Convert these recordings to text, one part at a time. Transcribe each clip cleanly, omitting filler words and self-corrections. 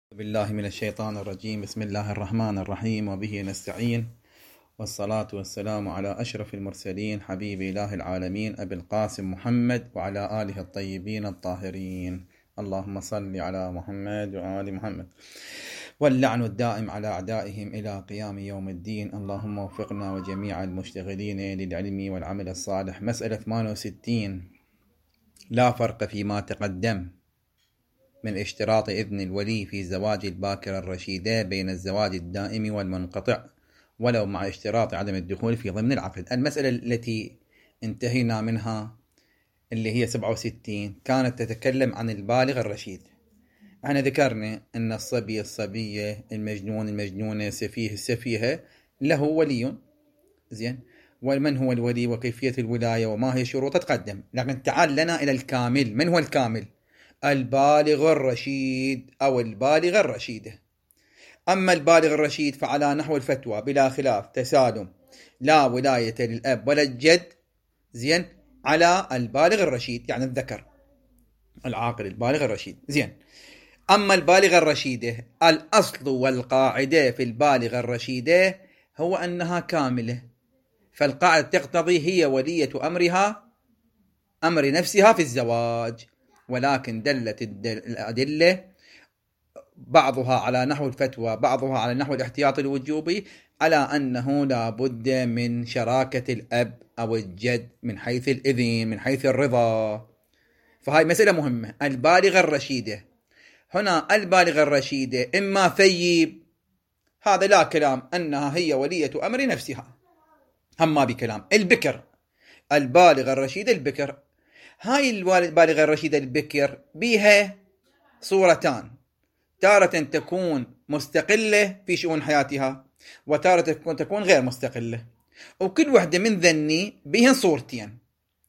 بالله من الشيطان الرجيم. بسم الله الرحمن الرحيم، وبه نستعين، والصلاة والسلام على أشرف المرسلين حبيب إله العالمين أبي القاسم محمد وعلى آله الطيبين الطاهرين. اللهم صل على محمد وآل محمد، واللعن الدائم على أعدائهم إلى قيام يوم الدين. اللهم وفقنا وجميع المشتغلين للعلم والعمل الصالح. مسألة 68. لا فرق فيما تقدم من اشتراط إذن الولي في زواج الباكرة الرشيدة بين الزواج الدائم والمنقطع، ولو مع اشتراط عدم الدخول في ضمن العقد. المسألة التي انتهينا منها اللي هي 67 كانت تتكلم عن البالغ الرشيد. احنا ذكرنا ان الصبي الصبية، المجنون المجنونة، السفيه السفيهة له ولي. زين، ومن هو الولي وكيفية الولاية وما هي شروطه تقدم. لكن تعال لنا إلى الكامل. من هو الكامل؟ البالغ الرشيد أو البالغة الرشيدة. أما البالغ الرشيد فعلى نحو الفتوى بلا خلاف تسالم، لا ولاية للأب ولا الجد، زين، على البالغ الرشيد، يعني الذكر العاقل البالغ الرشيد. زين، أما البالغة الرشيدة الأصل والقاعدة في البالغة الرشيدة هو أنها كاملة، فالقاعدة تقتضي هي ولية أمر نفسها في الزواج، ولكن دلت الأدلة بعضها على نحو الفتوى بعضها على نحو الاحتياط الوجوبي على أنه لا بد من شراكة الأب أو الجد من حيث الإذن، من حيث الرضا. فهاي مسألة مهمة. البالغة الرشيدة هنا، البالغة الرشيدة إما ثيب، هذا لا كلام أنها هي ولية أمر نفسها، هم ما بكلام. البكر، البالغة الرشيدة البكر، هاي البالغة الرشيدة البكر بها صورتان: تارة تكون مستقلة في شؤون حياتها، وتارة تكون غير مستقلة، وكل وحدة من ذني بهن صورتين،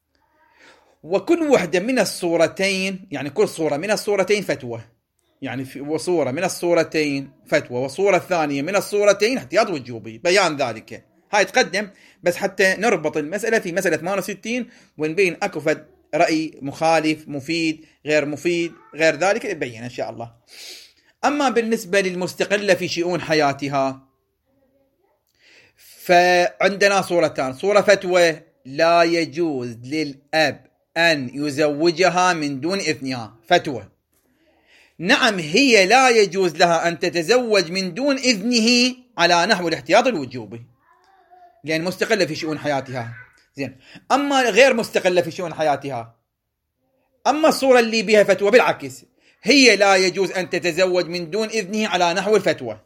وكل وحدة من الصورتين، يعني كل صورة من الصورتين فتوى، يعني وصورة من الصورتين فتوى، وصورة الثانية من الصورتين احتياط وجوبي. بيان ذلك هاي تقدم بس حتى نربط المسألة في مسألة 68 ونبين أكو فد رأي مخالف، مفيد، غير مفيد، غير ذلك نبين إن شاء الله. أما بالنسبة للمستقلة في شؤون حياتها فعندنا صورتان: صورة فتوى، لا يجوز للأب أن يزوجها من دون إذنها، فتوى. نعم، هي لا يجوز لها أن تتزوج من دون إذنه على نحو الاحتياط الوجوبي، لأن مستقلة في شؤون حياتها. زين، أما غير مستقلة في شؤون حياتها، أما الصورة اللي بها فتوى بالعكس، هي لا يجوز أن تتزوج من دون إذنه على نحو الفتوى،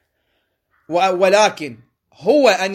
ولكن هو أن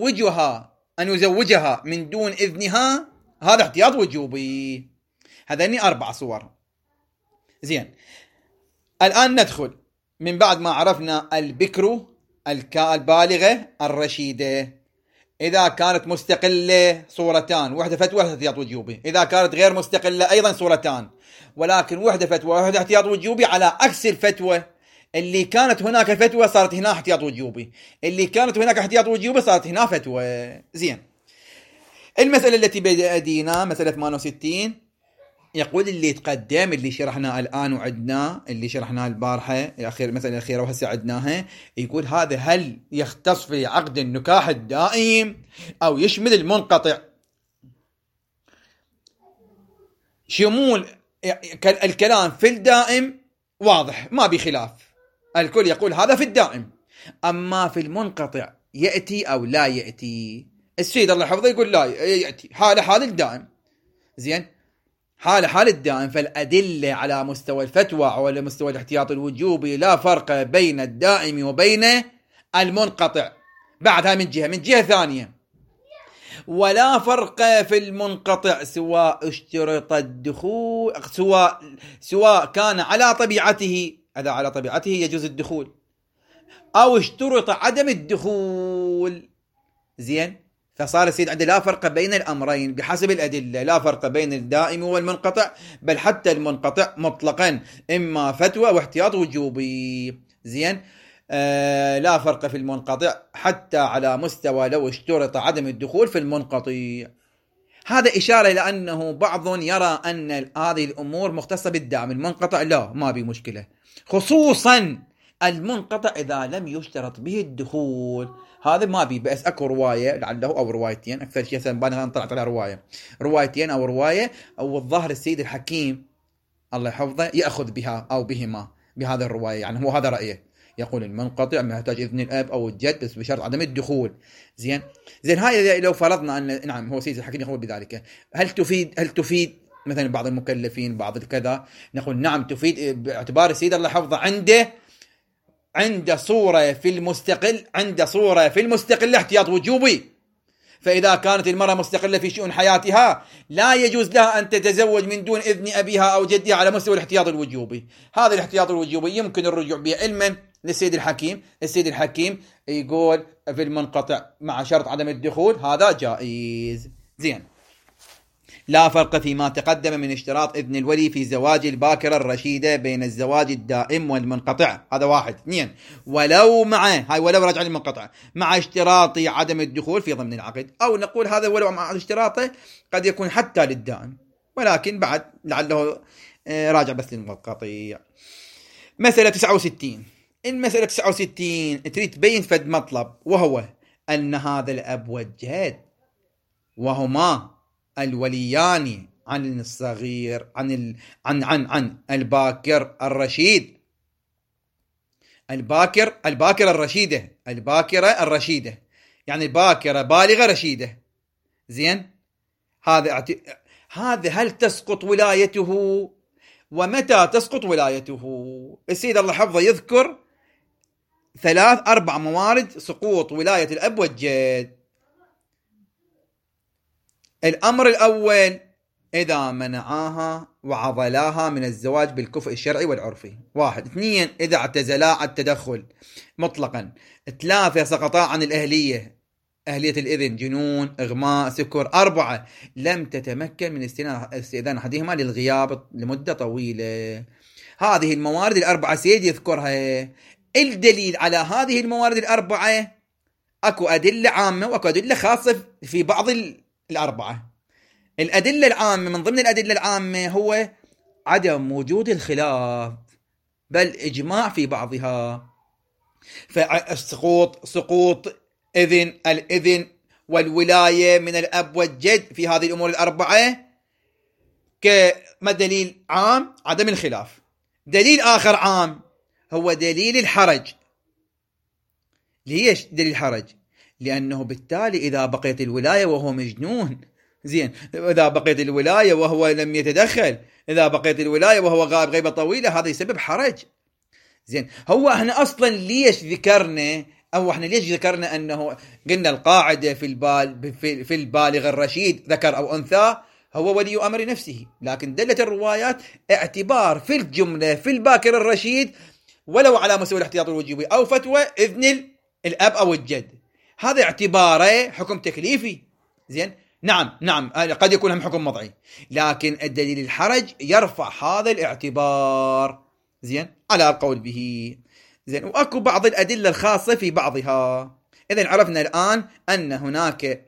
يزوجها من دون إذنها، هذا احتياط وجوبي. هذين 4 صور. زين، الآن ندخل من بعد ما عرفنا البكر البالغة الرشيدة. إذا كانت مستقلة صورتان: واحدة فتوى واحدة احتياط وجوبي. إذا كانت غير مستقلة أيضا صورتان، ولكن واحدة فتوى واحدة احتياط وجوبي، على عكس الفتوى اللي كانت هناك فتوى صارت هنا احتياط وجوبي، اللي كانت هناك احتياط وجوبي صارت هنا فتوى. زين، المسألة التي بدينا مسألة 68 يقول اللي تقدم، اللي شرحنا الآن وعدنا، اللي شرحناه البارحة الأخير، المسألة الأخيرة وهسه عدناها، يقول هذا هل يختص في عقد النكاح الدائم أو يشمل المنقطع؟ شمول الكلام في الدائم واضح ما بخلاف، الكل يقول هذا في الدائم. أما في المنقطع يأتي أو لا يأتي، السيد الله يحفظه يقول لا يأتي، حال الدائم. زين، حال الدائم. فالأدلة على مستوى الفتوى أو على مستوى الاحتياط الوجوبي لا فرق بين الدائم وبين المنقطع. بعدها من جهة ثانية، ولا فرق في المنقطع سواء اشترط الدخول، سواء كان على طبيعته، إذا على طبيعته يجوز الدخول، أو اشترط عدم الدخول. زين، فصار السيد عنده لا فرق بين الأمرين بحسب الأدلة، لا فرق بين الدائم والمنقطع، بل حتى المنقطع مطلقا إما فتوى واحتياط وجوبي. زين، لا فرق في المنقطع حتى على مستوى لو اشترط عدم الدخول في المنقطع. هذا إشارة إلى أنه بعض يرى أن هذه الأمور مختصة بالدائم، المنقطع لا، ما بي مشكلة. خصوصا المنقطع إذا لم يشترط به الدخول. هذا ما بي بأس، أكو رواية لعله أو روايتين، أكثر شيء سنبالغ أن طلعت على روايتين أو رواية، أو الظاهر السيد الحكيم الله يحفظه يأخذ بها أو بهما بهذا الرواية، يعني هو هذا رأيه، يقول المنقطع ما يحتاج إذن الأب أو الجد بس بشرط عدم الدخول. زين هاي لو فرضنا أن نعم هو سيد الحكيم يقول بذلك، هل تفيد مثلا بعض المكلفين بعض الكذا؟ نقول نعم تفيد، باعتبار السيد الله حفظه عنده صورة في المستقل احتياط وجوبي. فإذا كانت المرأة مستقلة في شؤون حياتها لا يجوز لها أن تتزوج من دون إذن أبيها أو جدها على مستوى الاحتياط الوجوبي. هذا الاحتياط الوجوبي يمكن الرجوع به علما للسيد الحكيم. السيد الحكيم يقول في المنقطع مع شرط عدم الدخول هذا جائز. زين، لا فرق فيما تقدم من اشتراط إذن الولي في زواج الباكرة الرشيدة بين الزواج الدائم والمنقطع. هذا واحد. اثنين، ولو رجع المنقطع مع اشتراط عدم الدخول في ضمن العقد، أو نقول هذا ولو مع اشتراطه قد يكون حتى للدائم، ولكن بعد لعله راجع بس للمنقطع. مسألة 69. المسألة 69 تريد تبين فد مطلب، وهو أن هذا الأب والجد وهما الوليان عن الصغير عن الباكر الرشيد، الباكرة الرشيدة يعني الباكرة بالغة رشيدة. زين، هذا هل تسقط ولايته؟ ومتى تسقط ولايته؟ السيد الله حفظه يذكر 4 موارد سقوط ولاية الأب والجد. الأمر الأول إذا منعاها وعضلاها من الزواج بالكفء الشرعي والعرفي. 1. 2. إذا اعتزلا التدخل مطلقا. 3. سقطا عن أهلية الإذن، جنون، إغماء، سكر. 4. لم تتمكن من استئذان أحدهما للغياب لمدة طويلة. هذه الموارد 4 سيد يذكرها. الدليل على هذه الموارد 4 أكو أدلة عامة وأكو أدلة خاصة في بعض 4. الأدلة العامة، من ضمن الأدلة العامة هو عدم وجود الخلاف بل إجماع في بعضها. سقوط الإذن والولاية من الأب والجد في هذه الأمور 4 كما دليل عام عدم الخلاف. دليل آخر عام هو دليل الحرج. ليش دليل الحرج؟ لأنه بالتالي إذا بقيت الولاية وهو مجنون، زين، إذا بقيت الولاية وهو لم يتدخل، إذا بقيت الولاية وهو غائب غيبة طويلة، هذا يسبب حرج. زين، هو احنا أصلا ليش ذكرنا أنه قلنا القاعدة في البالغ الرشيد ذكر أو أنثى هو ولي أمر نفسه، لكن دلت الروايات اعتبار في الجملة في الباكر الرشيد ولو على مستوى الاحتياط الوجوبي أو فتوى إذن الأب أو الجد، هذا اعتباره حكم تكليفي. زين، نعم قد يكون هم حكم وضعي، لكن الدليل الحرج يرفع هذا الاعتبار. زين، على القول به. زين، واكو بعض الأدلة الخاصة في بعضها. إذن عرفنا الآن أن هناك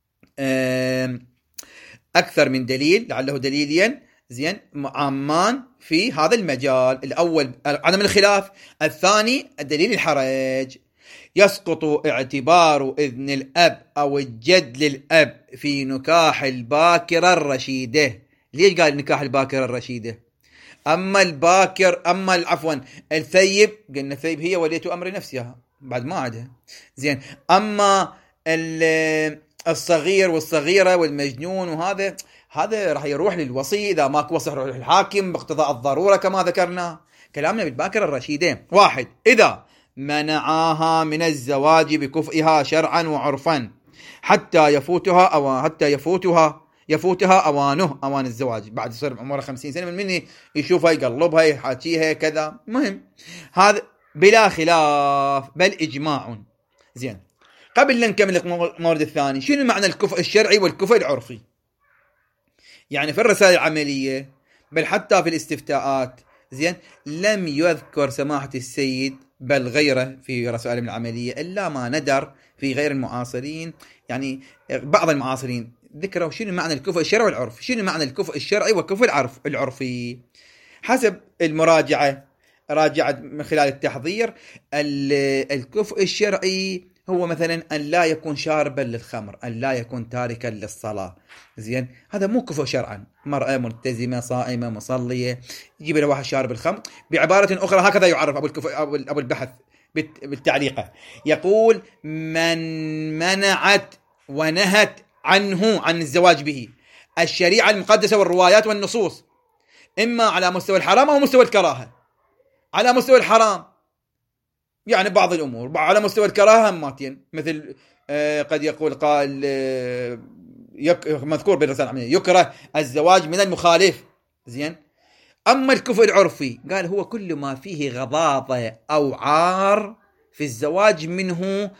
أكثر من دليل، لعله دليلين زين عامان في هذا المجال. الأول عدم الخلاف، الثاني الدليل الحرج. يسقط اعتبار إذن الأب أو الجد للأب في نكاح الباكرة الرشيدة. ليش قال نكاح الباكرة الرشيدة؟ أما الثيب، قلنا الثيب هي ولية أمر نفسها بعد ما عادها. زين، أما الصغير والصغيرة والمجنون هذا راح يروح للوصي، إذا ماكو وصي يروح للحاكم باقتضاء الضرورة كما ذكرنا. كلامنا بالباكرة الرشيدة. 1. إذا منعاها من الزواج بكفئها شرعا وعرفا حتى يفوتها أوان الزواج، بعد يصير عمره 50 سنة من يشوفها يقلبها يحاكيها كذا. مهم هذا بلا خلاف بل إجماع. زين، قبل نكمل المورد الثاني، شنو معنى الكفء الشرعي والكفء العرفي؟ يعني في الرسائل العملية بل حتى في الاستفتاءات، زين، لم يذكر سماحة السيد بل غيره في رسائل العملية إلا ما ندر في غير المعاصرين. يعني بعض المعاصرين ذكروا شنو معنى الكفء الشرعي والعرفي. شنو معنى الكفء الشرعي والكفء العرفي؟ حسب المراجعة راجعت من خلال التحضير. الكفء الشرعي هو مثلا أن لا يكون شاربا للخمر، أن لا يكون تاركا للصلاة. زين، هذا مو كفء شرعا. مرأة ملتزمة صائمة مصلية يجيب لها واحد شارب الخمر. بعبارة أخرى هكذا يعرف أبو الكفء أبو البحث بالتعليقة، يقول: من منعت ونهت عنه، عن الزواج به، الشريعة المقدسة والروايات والنصوص، إما على مستوى الحرام أو مستوى الكراهة. على مستوى الحرام يعني بعض الأمور، على مستوى الكراهة ماتين، مثل قد يقول قائل مذكور بالرسالة العملية: يكره الزواج من المخالف. زين. أما الكفء العرفي قال هو كل ما فيه غضاضة أو عار في الزواج منه،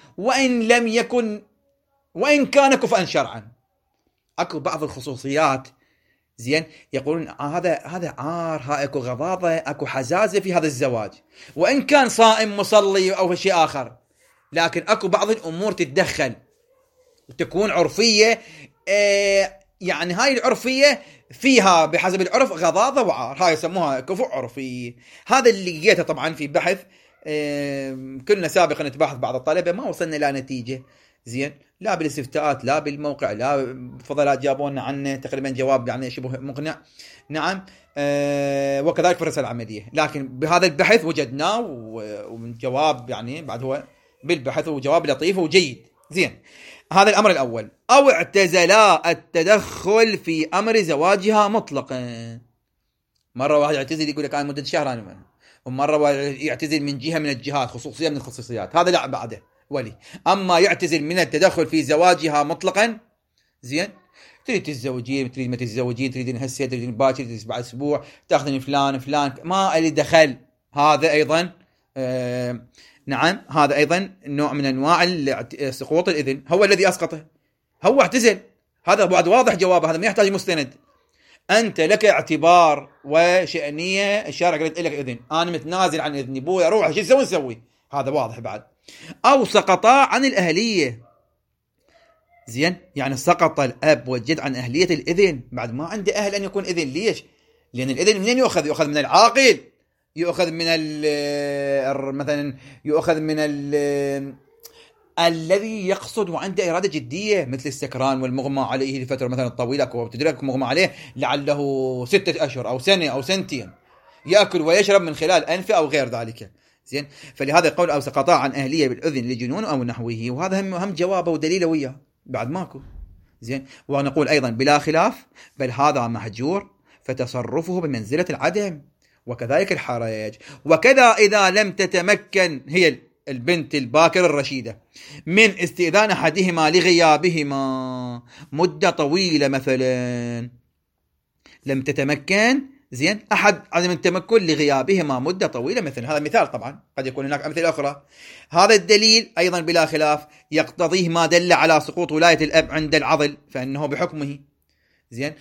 وإن كان كفءا شرعا. أكو بعض الخصوصيات، زين، يقولون هذا عار، اكو غضاضة، اكو حزازة في هذا الزواج، وإن كان صائم مصلي أو شيء آخر، لكن اكو بعض الأمور تتدخل وتكون عرفية. يعني هاي العرفية فيها بحسب العرف غضاضة وعار، هاي يسموها كفء عرفي. هذا اللي لقيته طبعا في بحث كلنا سابقا نتباحث بعض الطلبة، ما وصلنا إلى نتيجة. زين، لا بالاستفتاءات لا بالموقع لا فضلات جابونا عنه تقريبا جواب يعني شبه مقنع. نعم. وكذلك في الرسالة العملية، لكن بهذا البحث وجدناه وجواب يعني بعد هو بالبحث وجواب لطيف وجيد. زين، هذا الأمر الأول. أو اعتزلا التدخل في أمر زواجها مطلقا. مرة واحد يعتزل يقول لك أنا مدة شهرين، ومرة واحد يعتزل من جهة من الجهات، خصوصية من الخصوصيات، هذا لا بعده ولي. أما يعتزل من التدخل في زواجها مطلقا، زين، تريد تتزوجين، تريد ما تتزوجين، تريدين هسه، تريدين باكر، تريدين بعد أسبوع، تأخذين فلان ما لي دخل. هذا أيضا نعم، هذا أيضا نوع من أنواع سقوط الإذن، هو الذي أسقطه، هو اعتزل. هذا بعد واضح جوابه، هذا ما يحتاج مستند. أنت لك اعتبار وشأنية، الشارع قلت لك إذن، أنا متنازل عن إذني، بويا روح شو نسوي، هذا واضح بعد. أو سقطا عن الأهلية. زين، يعني سقط الأب والجد عن أهلية الإذن، بعد ما عنده أهل أن يكون إذن. ليش؟ لأن الإذن منين يؤخذ؟ يؤخذ من العاقل، يؤخذ من مثلا يؤخذ من الذي يقصد وعنده إرادة جدية، مثل السكران والمغمى عليه لفترة مثلا طويلة، وتدرك مغمى عليه لعله 6 أشهر أو سنة أو سنتين، يأكل ويشرب من خلال أنفه أو غير ذلك. زين، فلهذا القول أو سقطا عن أهلية بالأذن لجنون أو نحوه، وهذا هم جوابه ودليله وياه بعد ماكو. زين، ونقول أيضا بلا خلاف بل هذا محجور، فتصرفه بمنزلة العدم، وكذلك الحرج. وكذا إذا لم تتمكن هي البنت الباكر الرشيدة من استئذان أحدهما لغيابهما مدة طويلة، مثلا لم تتمكن، زين، أحد عدم التمكن لغيابهما مدة طويلة، مثل هذا مثال، طبعا قد يكون هناك أمثلة أخرى. هذا الدليل أيضا بلا خلاف يقتضيه ما دل على سقوط ولاية الأب عند العضل، فإنه بحكمه. زين،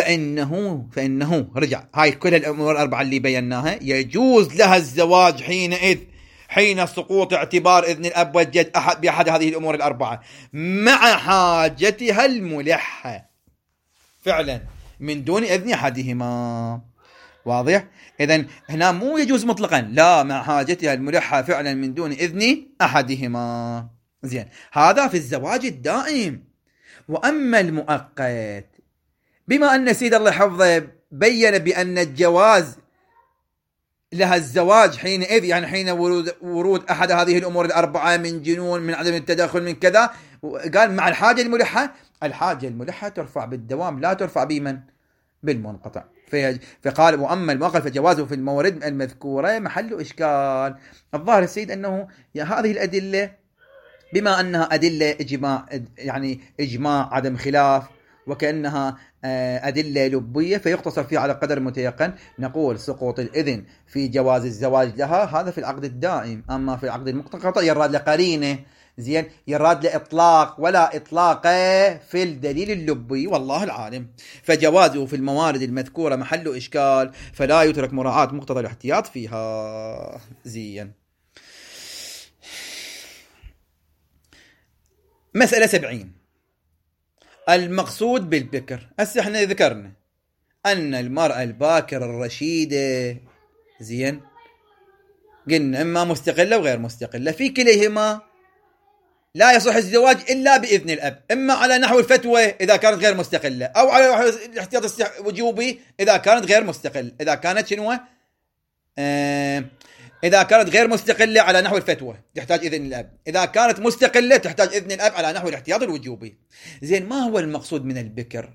فإنه رجع هاي كل الأمور الأربعة اللي بيناها يجوز لها الزواج حين سقوط اعتبار إذن الأب والجد بأحد هذه الأمور الأربعة، مع حاجتها الملحة فعلا من دون إذن أحدهما. واضح؟ إذن هنا مو يجوز مطلقا، لا، مع حاجتها الملحة فعلا من دون إذن أحدهما. زين، هذا في الزواج الدائم. وأما المؤقت، بما أن سيد الله حفظه بيّن بأن الجواز لها الزواج حينئذ، يعني حين ورود أحد هذه الأمور الأربعة، من جنون، من عدم التدخل، من كذا، قال مع الحاجة الملحة. الحاجة الملحة ترفع بالدوام، لا ترفع بمن؟ بالمنقطع. فقال وأما المؤقت فجوازه في الموارد المذكورة محل إشكال. الظاهر السيد أنه هذه الأدلة بما أنها أدلة إجماع، يعني إجماع عدم خلاف، وكأنها أدلة لبية، فيقتصر فيها على قدر متيقن. نقول سقوط الإذن في جواز الزواج لها هذا في العقد الدائم، أما في العقد المنقطع يراد لقرينة، زين، يراد لإطلاق ولا إطلاق في الدليل اللبي، والله العالم. فجوازه في الموارد المذكورة محل إشكال، فلا يترك مراعاة مقتضى الاحتياط فيها. زين. مسألة 70. المقصود بالبكر. هسه احنا ذكرنا أن المرأة الباكر الرشيدة، زين، قلنا إما مستقلة وغير مستقلة، في كليهما لا يصح الزواج إلا بإذن الأب، إما على نحو الفتوى إذا كانت غير مستقلة، أو على نحو الاحتياط الوجوبي إذا كانت غير مستقلة. إذا كانت شنو؟ إذا كانت غير مستقلة على نحو الفتوى تحتاج إذن الأب، إذا كانت مستقلة تحتاج إذن الأب على نحو الاحتياط الوجوبي. زين، ما هو المقصود من البكر؟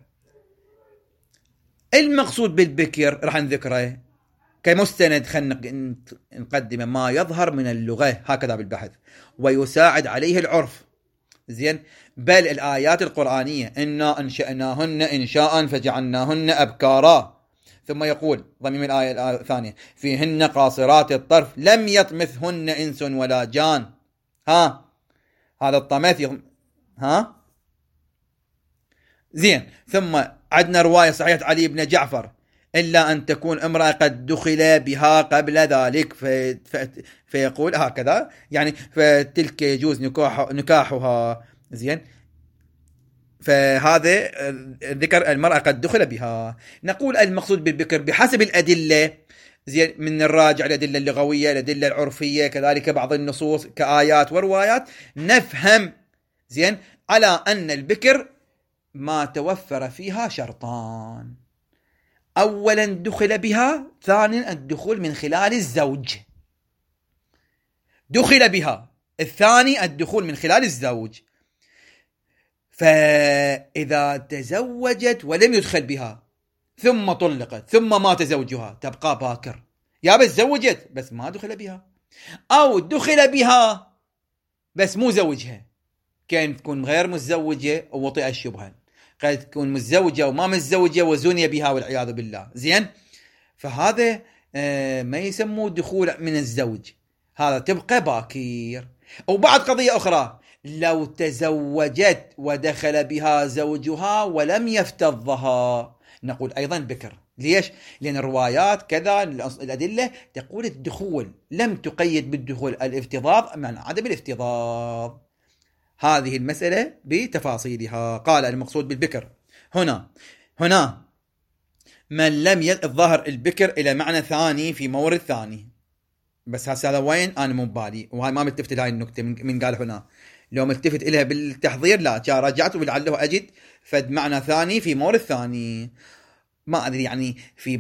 المقصود بالبكر راح نذكره كمستند، خلينا نقدم ما يظهر من اللغة هكذا بالبحث ويساعد عليه العرف. زين، بل الآيات القرآنية إنا أنشأناهن إنشاء فجعلناهن أبكارا، ثم يقول ضمن الآية الثانية فيهن قاصرات الطرف لم يطمثهن إنس ولا جان. هذا الطمث زين. ثم عندنا رواية صحيحة علي بن جعفر إلا أن تكون امرأة قد دخل بها قبل ذلك فيقول هكذا، يعني فتلك يجوز نكاحها. زين، فهذا ذكر المرأة قد دخل بها. نقول المقصود بالبكر بحسب الأدلة، زين، من الراجع الأدلة اللغوية، الأدلة العرفية، كذلك بعض النصوص كآيات وروايات، نفهم زين على أن البكر ما توفر فيها شرطان: أولا دخل بها، ثانيا الدخول من خلال الزوج. دخل بها، الثاني الدخول من خلال الزوج. فإذا تزوجت ولم يدخل بها ثم طلقت ثم مات زوجها تبقى باكر، يا بس زوجت بس ما دخل بها، أو دخل بها بس مو زوجها، كان تكون غير متزوجة ووطئ الشبهة، قد تكون متزوجة وما متزوجة وزني بها والعياذ بالله. زين، فهذا ما يسموه دخول من الزوج، هذا تبقى باكير. وبعد قضية أخرى، لو تزوجت ودخل بها زوجها ولم يفتضها نقول أيضا بكر. ليش؟ لأن الروايات كذا الأدلة تقول الدخول، لم تقيد بالدخول الافتضاض مع عدم الافتضاض. هذه المسألة بتفاصيلها. قال المقصود بالبكر هنا من لم الظاهر البكر إلى معنى ثاني في مورد ثاني، بس هذا وين أنا مو بالي، وهاي ما ملتفت لهاي النكتة من قال هنا. لو ملتفت إليها بالتحضير لا رجعت ولعله أجد فد معنى ثاني في مورد ثاني، ما أدري، يعني في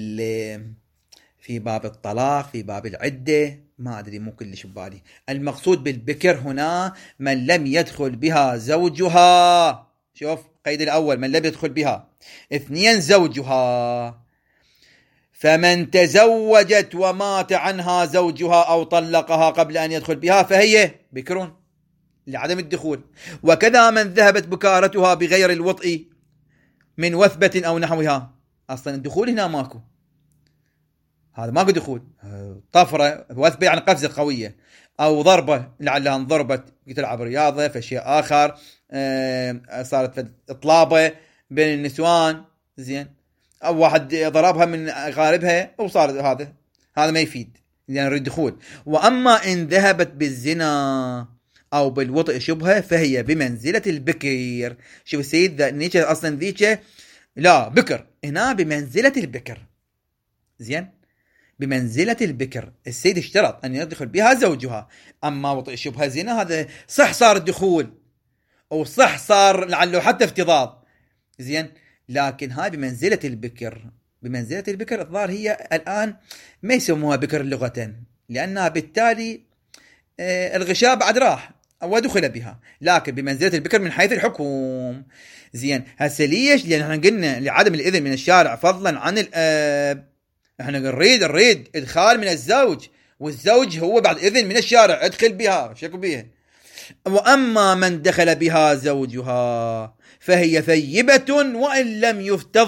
باب الطلاق، في باب العدة، ما أدري، مو كلش ببالي. المقصود بالبكر هنا من لم يدخل بها زوجها. شوف قيد الأول من لم يدخل بها، اثنين زوجها. فمن تزوجت ومات عنها زوجها أو طلقها قبل أن يدخل بها فهي بكر لعدم الدخول. وكذا من ذهبت بكارتها بغير الوطء من وثبة أو نحوها، أصلا الدخول هنا ماكو، هذا ماكو دخول، طفرة وثبة يعني قفزة قوية، أو ضربة لعلها انضربت تلعب رياضة فشيء آخر، صارت إطلابة بين النسوان، زين، أو واحد ضربها من غاربها وصار هذا ما يفيد لأن يريد دخول. وأما إن ذهبت بالزنا أو بالوطء شبهة فهي بمنزلة البكر. شوف السيد نيتشه أصلا ذيك لا بكر، هنا بمنزلة البكر. زين، بمنزلة البكر. السيد اشترط أن يدخل بها زوجها، أما وطئ شبهة زنا هذا صح صار الدخول وصح صار لعله حتى افتضاض، زين، لكن هاي بمنزلة البكر. بمنزلة البكر الظاهر هي الآن ما يسموها بكر لغة، لأنها بالتالي الغشاء بعد راح ودخل بها، لكن بمنزلة البكر من حيث الحكم. زين، هسه ليش؟ لأن احنا قلنا لعدم الإذن من الشارع فضلا عن الأب، احنا نريد ادخال من الزوج، والزوج هو بعد اذن من الشارع ادخل بها شكو بها. واما من دخل بها زوجها فهي ثيبة وان لم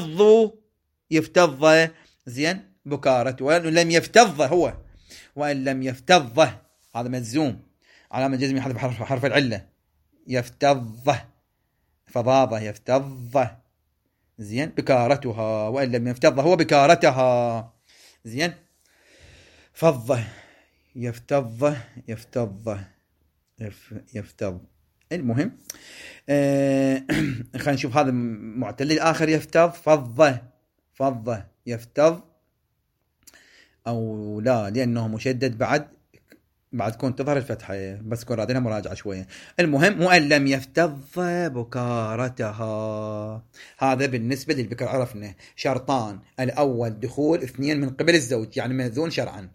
يفتض زين بكارة، وان لم يفتض هو، وان لم يفتض هذا مجزوم علامة جزم يحذف حرف العلة، يفتض فضاضة يفتض، زين، بكارتها، وان لم يفتض هو بكارتها، زين، فضة يفتض المهم خلينا نشوف هذا معتل الآخر يفتض فضة يفتض أو لا، لأنه مشدد بعد كون تظهر الفتحة، بس كون رادنا مراجعة شوية. المهم وأن لم يفتض بكارتها. هذا بالنسبة للبكر عرفنا شرطان: الأول دخول، 2 من قبل الزوج يعني مأذون شرعا.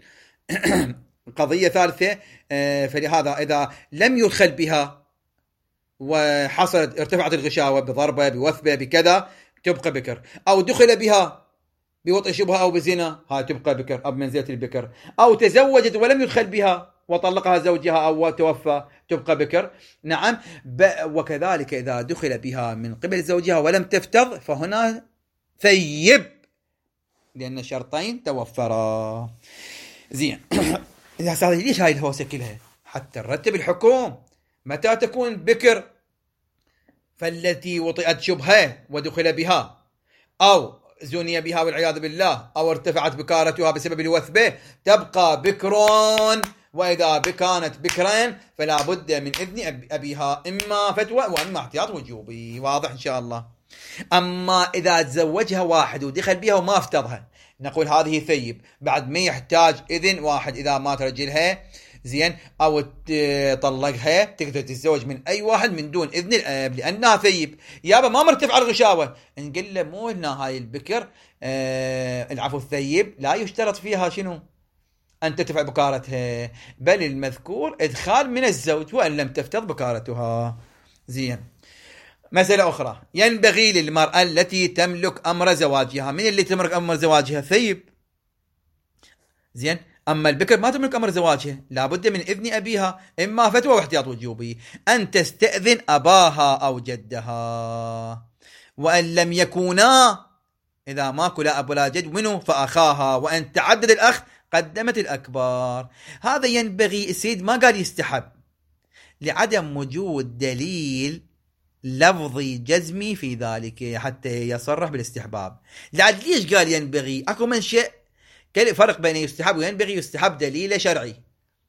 قضية ثالثة، فلهذا إذا لم يدخل بها وحصلت ارتفعت الغشاوة بضربة بوثبة بكذا تبقى بكر، أو دخل بها بوطئ شبهة أو بزنا، هاي تبقى بكر أو بمنزلة البكر، أو تزوجت ولم يدخل بها وطلقها زوجها أو توفى تبقى بكر. نعم. وكذلك إذا دخل بها من قبل زوجها ولم تفتض فهنا ثيب، لأن الشرطين توفرا. زين. ليش هاي الهوسة كلها؟ حتى نرتب الحكم. متى تكون بكر؟ فالتي وطئت شبهة ودخل بها، أو زني بها والعياذ بالله، أو ارتفعت بكارتها بسبب الوثبة، تبقى بكرون. وإذا كانت بكرين فلا بد من إذن أبيها، إما فتوى وإما احتياط وجوبي. واضح إن شاء الله. أما إذا تزوجها واحد ودخل بها وما افتضها، نقول هذه ثيب، بعد ما يحتاج إذن واحد. إذا مات رجلها زين أو طلقها تقدر تتزوج من أي واحد من دون إذن الأب، لأنها ثيب. يابا ما مرتفع الغشاوة، نقول له مو هنا هاي البكر العفو الثيب لا يشترط فيها شنو أن ترتفع بكارتها، بل المذكور إدخال من الزوج وأن لم تفتض بكارتها. زين. مسألة أخرى: ينبغي للمرأة التي تملك أمر زواجها. من اللي تملك أمر زواجها؟ ثيب. زين. أما البكر ما تملك أمر زواجها، لابد من إذن أبيها، إما فتوى واحتياط وجوبي، أن تستأذن أباها أو جدها، وأن لم يكونا، إذا ماكو لا أب ولا جد، منه فأخاها، وأن تعدد الأخ قدمت الأكبر. هذا ينبغي. السيد ما قال يستحب لعدم وجود دليل لفظي جزمي في ذلك حتى يصرح بالاستحباب. ليش قال ينبغي؟ أكو من شيء فرق بين يستحب وينبغي. يستحب دليل شرعي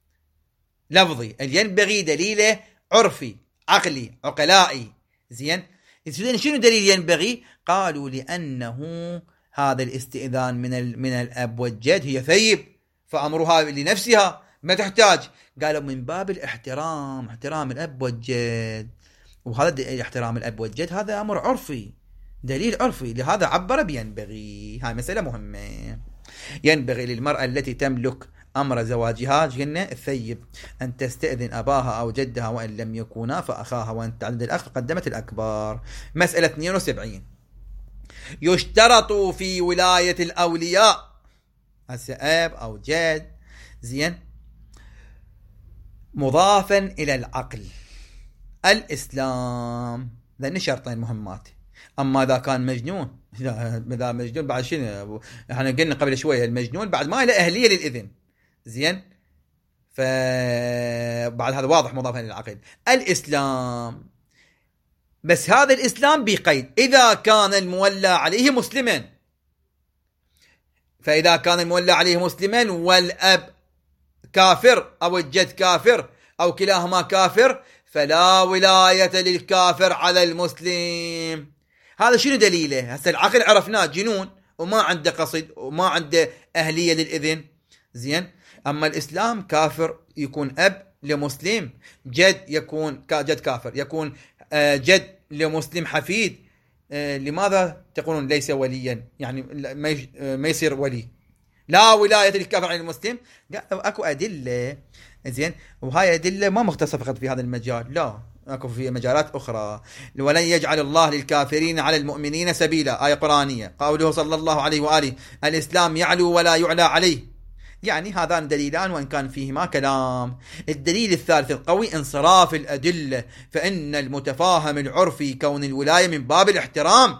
لفظي، ينبغي دليل عرفي عقلي عقلائي. زين. شنو دليل ينبغي؟ قالوا لأنه هذا الاستئذان من الأب والجد هي ثيب، فأمرها لنفسها ما تحتاج. قالوا من باب الاحترام، احترام الأب والجد، وهذا احترام الأب والجد هذا أمر عرفي، دليل عرفي، لهذا عبر بينبغي. هاي مسألة مهمة. ينبغي للمرأة التي تملك أمر زواجها جنة الثيب أن تستأذن أباها أو جدها، وإن لم يكونا فأخاها، وأن تعدد الأخ قدمت الأكبر. مسألة 72: يشترط في ولاية الأولياء، هسه أب أو جد، زين، مضافا إلى العقل الإسلام، لأن شرطين مهمات. أما إذا كان مجنون، إذا مجنون بعد شنو؟ احنا قلنا قبل شوية المجنون بعد ما له أهلية للإذن. زين. فبعد هذا واضح مضافا إلى العقل الإسلام، بس هذا الإسلام بقيد: إذا كان المولى عليه مسلما. فإذا كان المولى عليه مسلما والأب كافر أو الجد كافر أو كلاهما كافر، فلا ولاية للكافر على المسلم. هذا شنو دليله؟ هسه العقل عرفناه جنون وما عنده قصد وما عنده أهلية للإذن. زين. أما الإسلام كافر يكون أب لمسلم، جد يكون جد كافر، يكون جد لمسلم حفيد. لماذا تقولون ليس وليا؟ يعني ما يصير ولي. لا ولاية للكافر على المسلم. أكو أدلة. زين. وهاي أدلة ما مختصة فقط في هذا المجال، لا، أكو في مجالات أخرى. ولن يجعل الله للكافرين على المؤمنين سبيلا، آية قرآنية. قوله صلى الله عليه وآله: الإسلام يعلو ولا يعلى عليه. يعني هذان دليلان وإن كان فيهما كلام. الدليل الثالث القوي: انصراف الأدلة، فإن المتفاهم العرفي كون الولاية من باب الاحترام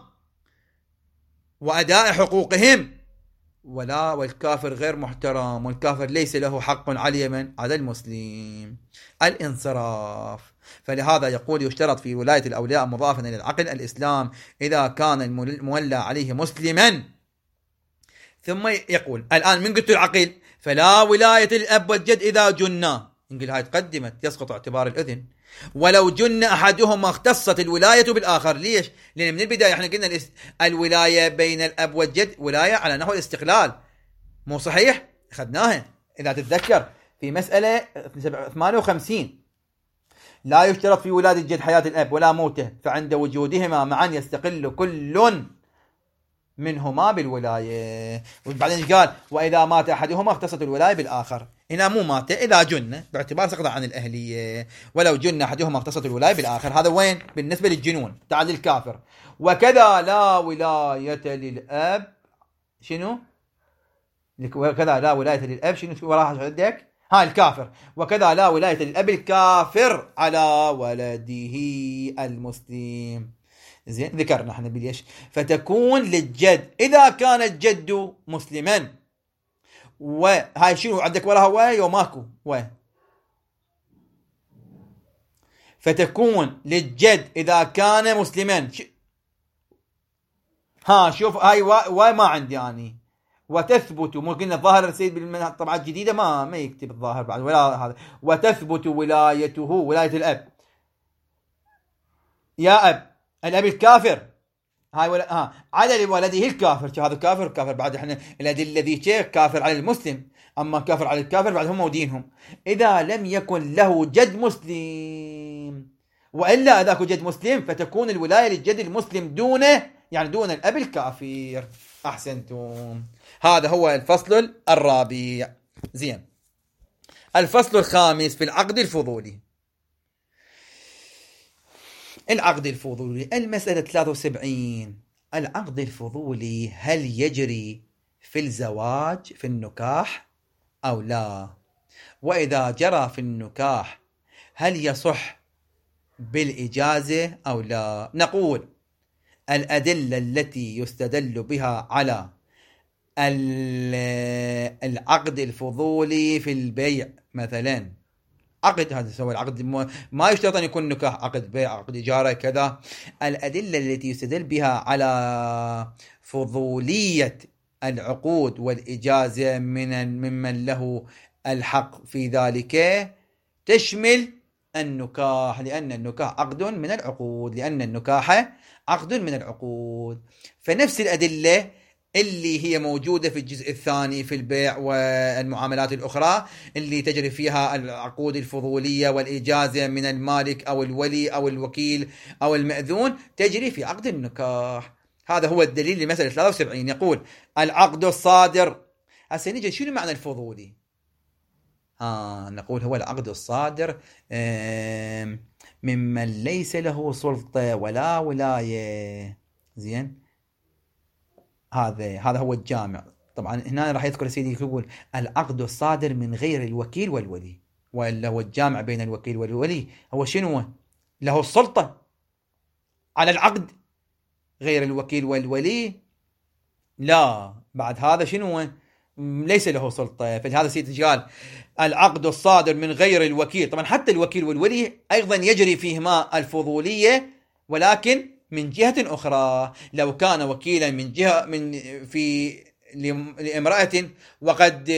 وأداء حقوقهم، والكافر غير محترم، والكافر ليس له حق على المسلم. الانصراف. فلهذا يقول: يشترط في ولاية الأولياء مضافا إلى العقل الإسلام إذا كان المولى عليه مسلما. ثم يقول الآن من قلت العقل، فلا ولاية الأب والجد إذا جنا. نقول هاي تقدمت، يسقط اعتبار الأذن. ولو جن أحدهما اختصت الولاية بالآخر. ليش؟ لأن من البداية احنا قلنا الولاية بين الأب والجد ولاية على نحو الاستقلال، مو صحيح؟ أخذناها إذا تتذكر في مسألة 58. لا يشترط في ولادة الجد حياة الأب ولا موته، فعند وجودهما معا يستقل كل منهما بالولاية. وبعدين قال وإذا مات أحدهما اختصت الولاية بالآخر. هنا مو مات، إذا جن باعتبار سقط عن الأهلية، ولو جن أحدهما اختصت الولاية بالآخر. هذا وين؟ بالنسبة للجنون. تعال للكافر. وكذا لا ولاية للأب. شنو؟ وكذا لا ولاية للأب. شنو وراها عندك؟ الكافر. وكذا لا ولاية للأب الكافر على ولده المسلم. زين، ذكرنا احنا بليش. فتكون للجد إذا كان الجد مسلما. وهاي شنو عندك وراها وماكو فتكون للجد إذا كان مسلما. شوف هاي ما عندي يعني. وتثبت، ممكن الظاهر السيد بالطبعة الجديدة ما يكتب الظاهر بعد ولا هذا. وتثبت ولايته ولاية الأب. يا أب الأب الكافر على ولده الكافر. هذا كافر بعد احنا الأدلة ذي كافر على المسلم، أما كافر على الكافر بعد هم ودينهم. إذا لم يكن له جد مسلم، وإلا إذا كان جد مسلم فتكون الولاية للجد المسلم دونه، يعني دون الأب الكافر. أحسنتم. هذا هو الفصل الرابع. زين، الفصل الخامس في العقد الفضولي. العقد الفضولي، المسألة 73. العقد الفضولي هل يجري في الزواج في النكاح أو لا؟ وإذا جرى في النكاح هل يصح بالإجازة أو لا؟ نقول الأدلة التي يستدل بها على العقد الفضولي في البيع مثلا، عقد هذا سوى العقد ما يشترط أن يكون نكاح، عقد بيع، عقد إجارة، كذا. الأدلة التي يستدل بها على فضولية العقود والإجازة ممن له الحق في ذلك تشمل النكاح، لأن النكاح عقد من العقود. فنفس الأدلة اللي هي موجودة في الجزء الثاني في البيع والمعاملات الأخرى اللي تجري فيها العقود الفضولية والإجازة من المالك أو الولي أو الوكيل أو المأذون، تجري في عقد النكاح. هذا هو الدليل لمسألة 73. يقول العقد الصادر. هسه نجي شنو معنى الفضولي؟ نقول هو العقد الصادر ممن ليس له سلطة ولا ولاية. زين، هذا هو الجامع. طبعا هنا راح يذكر سيدي يقول العقد الصادر من غير الوكيل والولي، وإلا هو الجامع بين الوكيل والولي هو شنو؟ له السلطة على العقد. غير الوكيل والولي لا، بعد هذا شنو؟ ليس له سلطة. فلهذا سيدي قال العقد الصادر من غير الوكيل. طبعا حتى الوكيل والولي أيضا يجري فيهما الفضولية، ولكن من جهة أخرى. لو كان وكيلا من جهة لامرأة وقد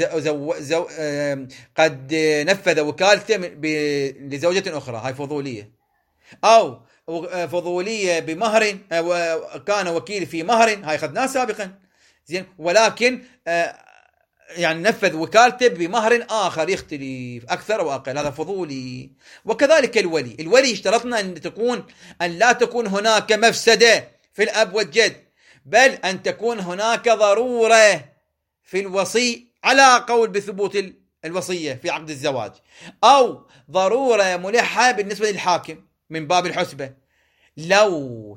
قد نفذ وكالته لزوجة أخرى، هاي فضولية. أو فضولية بمهر، كان وكيل في مهر، هاي خدناه سابقا. زين، ولكن يعني نفذ وكالته بمهر آخر يختلف أكثر أو أقل، هذا فضولي. وكذلك الولي اشترطنا أن لا تكون هناك مفسدة في الأب والجد، بل أن تكون هناك ضرورة في الوصي على قول بثبوت الوصية في عقد الزواج، أو ضرورة ملحة بالنسبة للحاكم من باب الحسبة. لو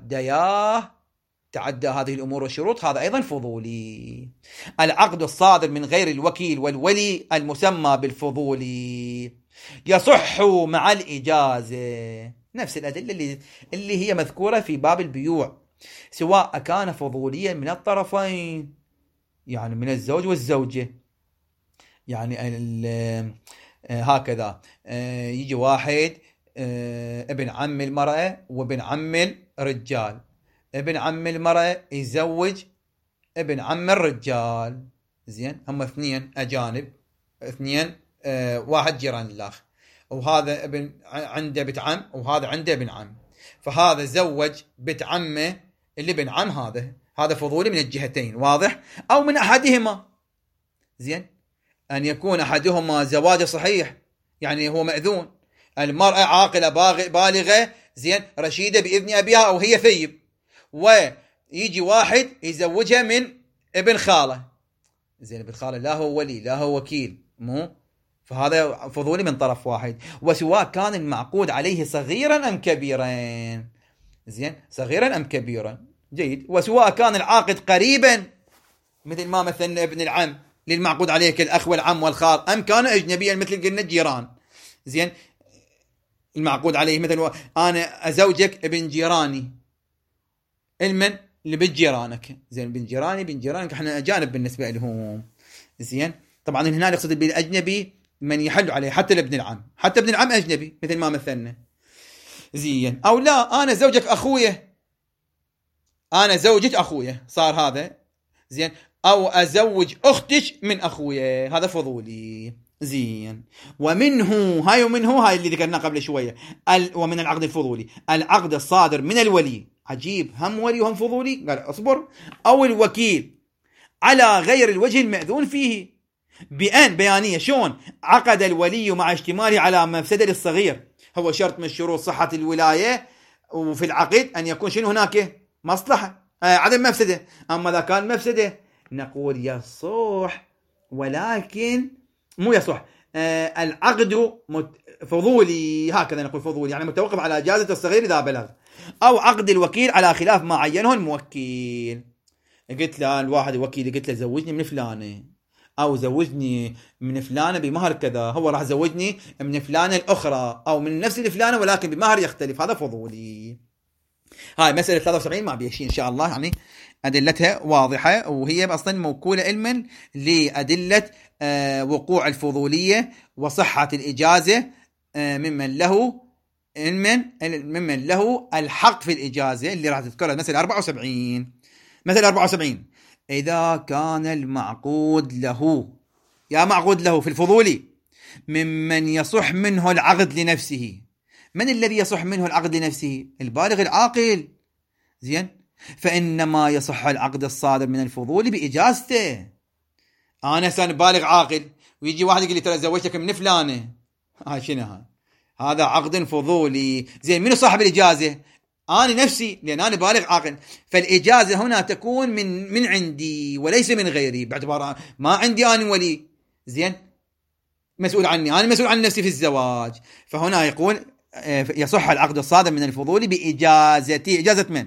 تعدى هذه الأمور والشروط هذا أيضا فضولي. العقد الصادر من غير الوكيل والولي المسمى بالفضولي يصح مع الإجازة. نفس الأدلة اللي هي مذكورة في باب البيوع، سواء كان فضوليا من الطرفين، يعني من الزوج والزوجة. يعني هكذا يجي واحد ابن عم المرأة وابن عم الرجال، ابن عم المرأة يزوج ابن عم الرجال. زين، هم اثنين أجانب، اثنين واحد جيران الآخر، وهذا ابن عنده بنت عم وهذا عنده ابن عم. فهذا زوج بنت عمه اللي ابن عم، هذا فضولي من الجهتين، واضح؟ أو من أحدهما، زين، أن يكون أحدهما زواج صحيح، يعني هو مأذون، المرأة عاقلة بالغة زين رشيدة بإذن أبيها أو هي ثيب، ويجي واحد يزوجها من ابن خالة، زين ابن خالة لا هو ولي لا هو وكيل، مو فهذا فضولي من طرف واحد، وسواء كان المعقود عليه صغيرا أم كبيرا، زين صغيرا أم كبيرا، جيد، وسواء كان العاقد قريبا مثل ما مثلنا ابن العم للمعقود عليه كالأخ والعم والخال، أم كان أجنبيا مثل قلنا الجيران، زين المعقود عليه مثل أنا أزوجك ابن جيراني، المن اللي بجيرانك، زين بن جيراني بن جيرانك احنا أجانب بالنسبة لهم، زين طبعا هنا يقصد بالأجنبي من يحل عليه حتى لابن العم، حتى ابن العم أجنبي مثل ما مثلنا، زين أو لا أنا زوجك أخويا، أنا زوجك أخويا صار هذا، زين أو أزوج أختك من أخويا، هذا فضولي، زين. ومنه هاي اللي ذكرناه قبل شوية، ومن العقد الفضولي العقد الصادر من الولي، عجيب هم ولي وهم فضولي، قال اصبر، أو الوكيل على غير الوجه المأذون فيه، بأن بيانية شون عقد الولي مع اشتماله على مفسدة للصغير، هو شرط من شروط صحة الولاية وفي العقد أن يكون شنو هناك مصلحة عدم مفسدة، أما إذا كان مفسدة نقول يصح، ولكن مو يصح العقد فضولي، هكذا نقول فضولي يعني متوقف على إجازة الصغير إذا بلغ، أو عقد الوكيل على خلاف ما عينه الموكل، قلت له الواحد وكيل قلت له زوجني من فلانة أو زوجني من فلانة بمهر كذا، هو راح زوجني من فلانة الأخرى أو من نفس الفلانة ولكن بمهر يختلف، هذا فضولي. هاي مسألة 73 ما بيشي إن شاء الله، يعني أدلتها واضحة، وهي أصلا موكولة علما لأدلة وقوع الفضولية وصحة الإجازة ممن له الحق في الإجازة اللي راح تذكرها مثل 74. مثل 74 إذا كان المعقود له، يا معقود له في الفضولي ممن يصح منه العقد لنفسه، من الذي يصح منه العقد لنفسه؟ البالغ العاقل، زين، فإنما يصح العقد الصادر من الفضول بإجازته. أنا إنسان بالغ عاقل ويجي واحد يقول لي ترى زوجتك من فلانة، شنو هذا عقد فضولي، زين منو صاحب الإجازة؟ أنا نفسي، لأن أنا بالغ عاقل، فالإجازة هنا تكون من عندي وليس من غيري، باعتبار ما عندي أنا ولي، زين مسؤول عني، أنا مسؤول عن نفسي في الزواج، فهنا يقول يصح العقد الصادر من الفضول بإجازتي. إجازة من؟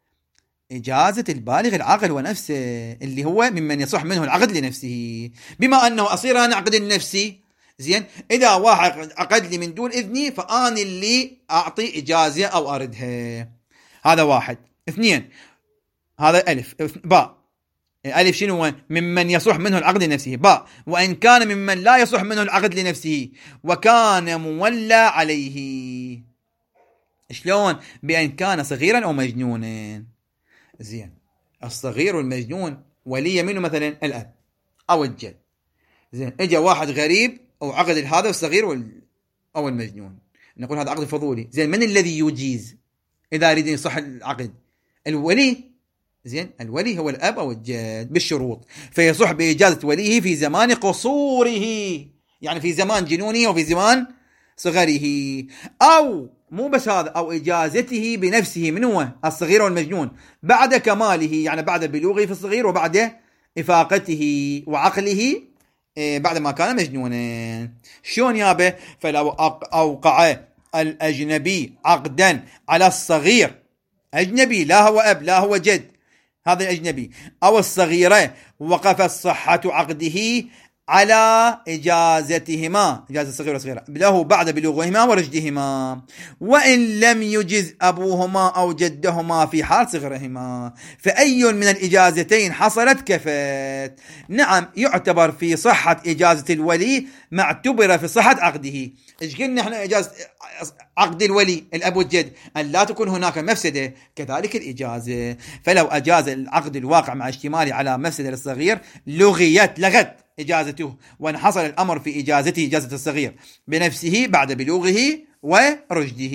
إجازة البالغ العاقل ونفسه، اللي هو ممن يصح منه العقد لنفسه، بما أنه أصير أنا عقد النفسي، زين إذا واحد عقد لي من دون إذني فأنا اللي أعطي إجازة أو أردها، هذا واحد. اثنين، هذا ألف. باء، ألف شنو؟ ممن يصح منه العقد لنفسه. باء، وإن كان ممن لا يصح منه العقد لنفسه وكان مولى عليه، شلون؟ بأن كان صغيرا أو مجنونا، زين الصغير والمجنون ولي منه مثلا الأب أو الجد، زين اجى واحد غريب وعقد هذا الصغير أو المجنون، نقول هذا عقد فضولي، زين من الذي يجيز إذا يريد يصح العقد؟ الولي، زين الولي هو الأب أو الجد بالشروط، فيصح بإجازة وليه في زمان قصوره، يعني في زمان جنونه وفي زمان صغره، أو مو بس هذا، أو إجازته بنفسه، من هو الصغير والمجنون بعد كماله، يعني بعد بلوغه في الصغير وبعد إفاقته وعقله بعد ما كان مجنونا. شون يابه؟ فلو أوقع الأجنبي عقدا على الصغير، أجنبي لا هو أب لا هو جد، هذا الأجنبي، أو الصغيرة، وقفت صحة عقده على إجازتهما، إجازة الصغير والصغيرة له بعد بلوغهما ورشدهما، وإن لم يجز أبوهما أو جدهما في حال صغرهما، فأي من الإجازتين حصلت كفت. نعم يعتبر في صحة إجازة الولي ما اعتبر في صحة عقده. إيش قلنا إحنا؟ إجازة عقد الولي الأب والجد أن لا تكون هناك مفسدة، كذلك الإجازة، فلو أجاز العقد الواقع مع اشتماله على مفسدة للصغير لغت إجازته، وانحصل الأمر في إجازته إجازة الصغير بنفسه بعد بلوغه ورشده.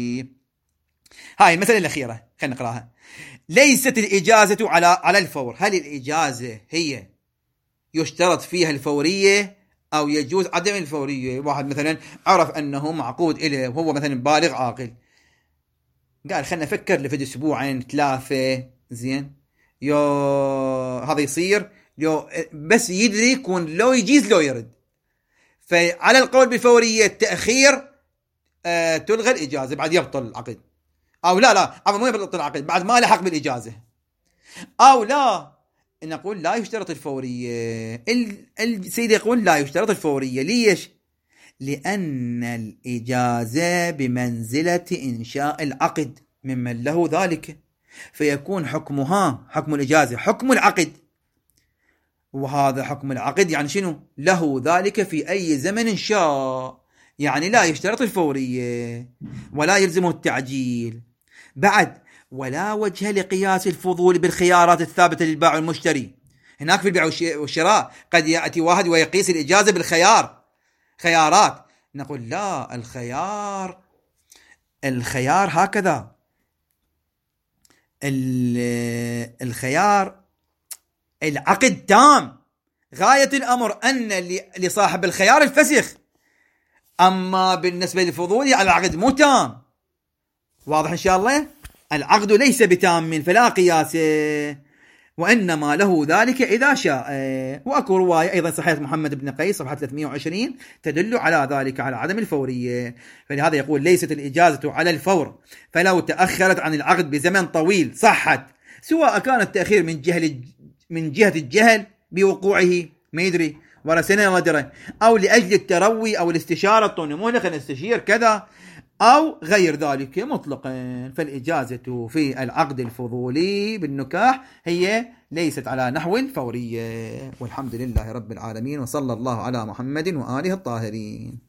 هاي المسألة الأخيرة خلينا نقراها. ليست الإجازة على الفور. هل الإجازة هي يشترط فيها الفورية أو يجوز عدم الفورية. واحد مثلا عرف أنه معقود إليه وهو مثلا بالغ عاقل، قال خلنا نفكر لفد أسبوعين 3، زين هذا يصير بس يدري يكون لو يجيز لو يرد. فعلى القول بالفورية التأخير تلغى الإجازة بعد يبطل العقد، أو لا مو يبطل العقد بعد ما لحق بالإجازة، أو لا نقول لا يشترط الفورية. السيد يقول لا يشترط الفورية. ليش؟ لأن الإجازة بمنزلة إنشاء العقد ممن له ذلك، فيكون حكمها حكم الإجازة حكم العقد، وهذا حكم العقد يعني شنو؟ له ذلك في أي زمن شاء، يعني لا يشترط الفورية ولا يلزمه التعجيل. بعد ولا وجه لقياس الفضول بالخيارات الثابتة للبائع والمشتري. هناك في البيع والشراء قد يأتي واحد ويقيس الإجازة خيارات، نقول لا، الخيار هكذا، الخيار العقد تام، غاية الأمر أن لصاحب الخيار الفسخ، أما بالنسبة للفضول على العقد مو تام. واضح إن شاء الله؟ العقد ليس بتام فلا قياس، وإنما له ذلك إذا شاء. وأكو رواية أيضا صحيح محمد بن قيس صفحة 320 تدل على ذلك، على عدم الفورية. فلهذا يقول ليست الإجازة على الفور، فلو تأخرت عن العقد بزمن طويل صحت، سواء كان التأخير من جهة الجهل بوقوعه ما يدري ورا سنة ما درى، أو لأجل التروي أو الاستشارة، طوني مو نخل نستشير كذا، أو غير ذلك مطلقا. فالإجازة في العقد الفضولي بالنكاح هي ليست على نحو الفورية. والحمد لله رب العالمين، وصلى الله على محمد وآله الطاهرين.